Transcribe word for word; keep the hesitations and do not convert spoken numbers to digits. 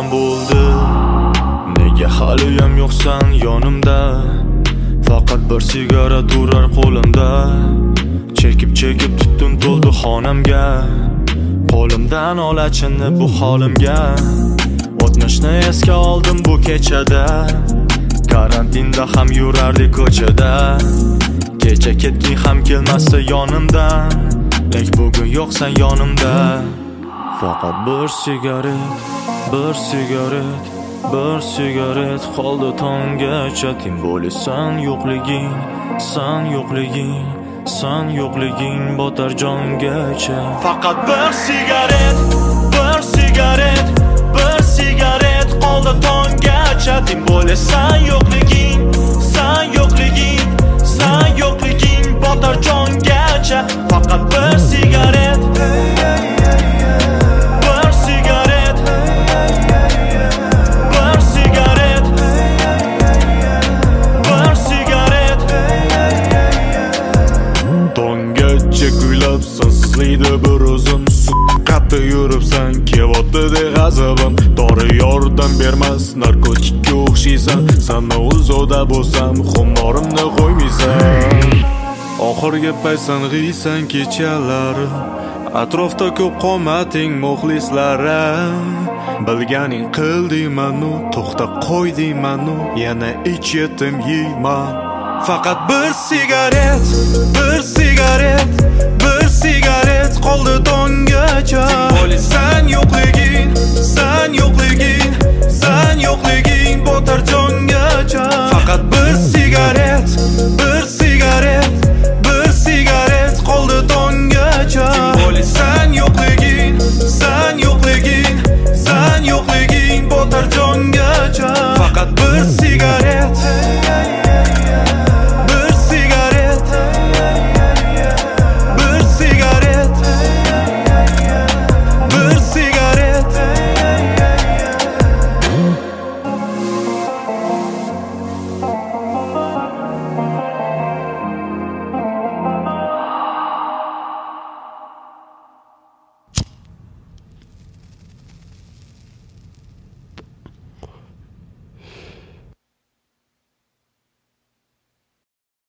ham bo'ldi. Nega haliyam yo'qsan yonimda? Faqat bir sigaret urar qo'limda. Chekib chekib tutdim to'ldi xonamga. Qo'limdan olachinni bu holimga. O'tmishni esga oldim bu kechada. Karantinda ham yurardik ko'chada. Kecha ketding ham kelmasdi yonimdan. Lek bugun yo'qsan yonimda. Faqat bir sigaret, bir sigaret, bir sigaret qoldi tonggacha. Tin bo'lasan yo'qliging, san yo'qliging, san yo'qliging botar jongacha. Faqat bir sigaret, bir sigaret, bir sigaret qoldi tonggacha. Tin bo'lasan yo'qliging, san yo'qliging, san yo'qliging botar jongacha. Faqat bir sigaret, bir sigaret, bir sigaret, bir sigaret. Tonggacha kuylab sensizlikda bir o'zim qattiq yuribsan, kelyapti g'azabim. Dori yordam bermas, narkotikka o'xshaysan. Sana uzoqda bo'lsam, xumorimni qo'ymaysan. Oxirgi paysan g'iysan kechalari. Atrofda ko'p qomating muxlislarim. Bilganing qildingmanu, to'xta qo'ydingmanu, yana ich yetim yeyman. Faqat bir sigaret, bir sigaret, bir sigaret qoldi tonggacha. Sen yo'qliging, sen yo'qliging, sen yo'qliging botar